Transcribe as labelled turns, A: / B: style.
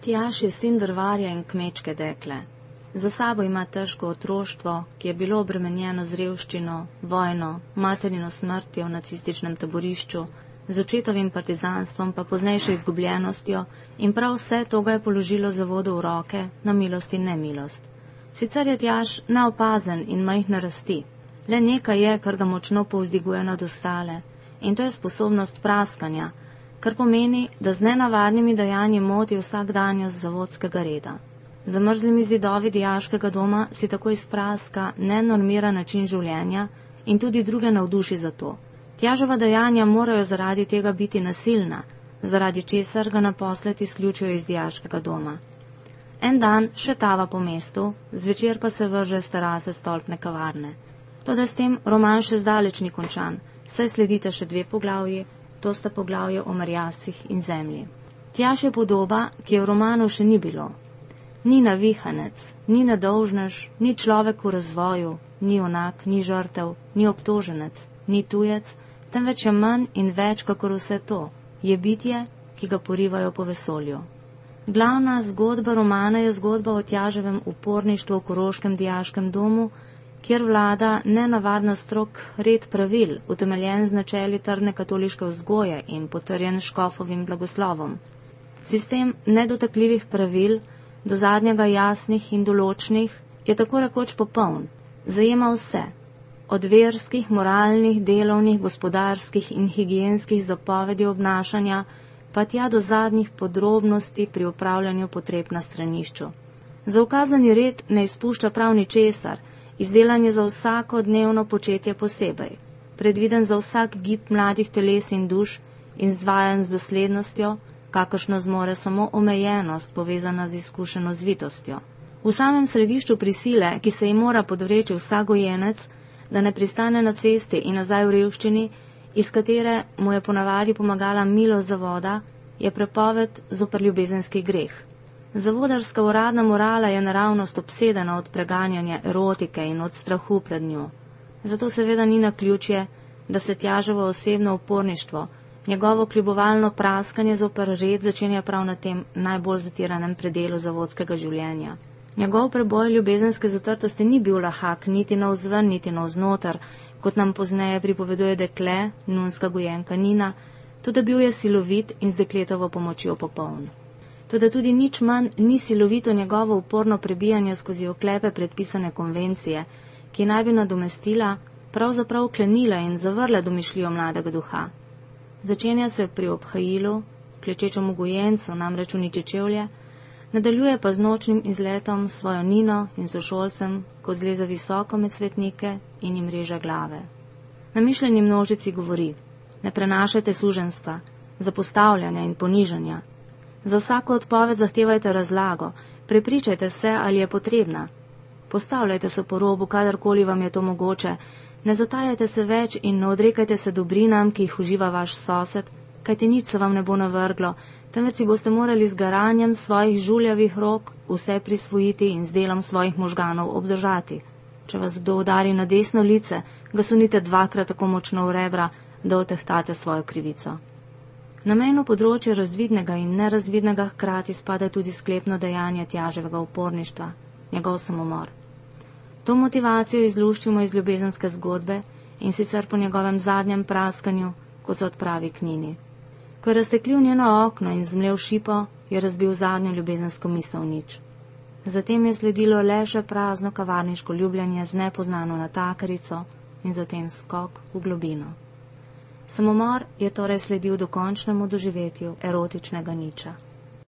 A: Tjaž je sin vrvarja in kmečke dekle. Za sabo ima težko otroštvo, ki je bilo obremenjeno z revščino, vojno, materino smrtjo v nacističnem taborišču, z očetovim partizanstvom pa poznejšo izgubljenostjo in prav vse to ga je položilo zavodu v roke na milost in nemilost. Sicer je Tjaž neopazen in majhne rasti, le nekaj je, kar ga močno povzdiguje nad ostale, in to je sposobnost praskanja, kar pomeni, da z nenavadnimi dejanji moti vsakdanjost zavodskega reda. Z zamrzlimi zidovi dijaškega doma si tako izpraska nenormiran način življenja in tudi druge navduši za to. Tjaževa dejanja morajo zaradi tega biti nasilna, zaradi česar ga naposled izključijo iz dijaškega doma. En dan še tava po mestu, zvečer pa se vrže s terase stolpne kavarne. Toda s tem roman še zdaleč ni končan, saj sledite še 2 poglavji, to sta poglavje o merjascih in zemlji. Tjaž je podoba, ki je v romanu še ni bilo. Ni navihanec, ni nedolžnež, ni človek v razvoju, ni onak, ni žrtev, ni obtoženec, ni tujec, temveč je manj in več kakor vse to, je bitje, ki ga porivajo po vesolju. Glavna zgodba romana je zgodba o Tjaževem uporništvu v koroškem dijaškem domu, kjer vlada nenavadno strog red pravil, utemeljen z načeli trdne katoliške vzgoje in potrjen škofovim blagoslovom. Sistem nedotakljivih pravil, do zadnjega jasnih in določnih, je tako rekoč popoln, zajema vse, od verskih, moralnih, delovnih, gospodarskih in higienskih zapovedi obnašanja, pa tja do zadnjih podrobnosti pri upravljanju potreb na stranišču. Za ukazani red ne izpušča prav ničesar, izdelan je za vsako dnevno početje posebej, predviden za vsak gib mladih teles in duš in zvajan z doslednostjo, kakršno zmore samo omejenost povezana z izkušeno zvitostjo. V samem središču prisile, ki se ji mora podvreči vsak gojenec, da ne pristane na cesti in nazaj v revščini, iz katere mu je ponavadi pomagala milost zavoda, je prepoved zoper ljubezenski greh. Zavodarska uradna morala je naravnost obsedena od preganjanja erotike in od strahu pred njo. Zato seveda ni naključje, da se Tjaževo osebno uporništvo, njegovo kljubovalno praskanje zoper red začenja prav na tem najbolj zatiranem predelu zavodskega življenja. Njegov preboj ljubezenske zatrtosti ni bil lahak niti navzven, niti navznoter, kot nam pozneje pripoveduje dekle, nunska gojenka Nina, tudi bil je silovit in z dekletovo pomočjo popoln. Toda tudi nič manj ni silovito njegovo uporno prebijanje skozi oklepe predpisane konvencije, ki naj bi nadomestila, pravzaprav uklenila in zavrla domišljijo mladega duha. Začenja se pri obhajilu, klečečemu gojencu, namreč uniči čevlje, nadaljuje pa z nočnim izletom s svojo Nino in sošolcem, ko zleze visoko med svetnike in jim reže glave. Namišljeni množici govori: ne prenašajte suženjstva, zapostavljanja in ponižanja. Za vsako odpoved zahtevajte razlago, prepričajte se, ali je potrebna. Postavljajte se po robu, kadarkoli vam je to mogoče, ne zatajajte se več in ne odrekajte se dobrinam, ki jih uživa vaš sosed, kajti nič se vam ne bo navrglo, temveč si boste morali z garanjem svojih žuljavih rok vse prisvojiti in z delom svojih možganov obdržati. Če vas kdo udari na desno lice, ga sunite 2krat tako močno v rebra, da otehtate svojo krivico. Na mejno področje razvidnega in nerazvidnega hkrati spada tudi sklepno dejanje Tjaževega uporništva, njegov samomor. To motivacijo izluščimo iz ljubezenske zgodbe in sicer po njegovem zadnjem praskanju, ko se odpravi k Nini. Ko je razteklil njeno okno in zmlel šipo, je razbil zadnjo ljubezensko misel nič. Zatem je sledilo le še prazno kavarniško ljubljenje z nepoznano natakarico in zatem skok v globino. Samomor je torej sledil dokončnemu doživetju erotičnega niča.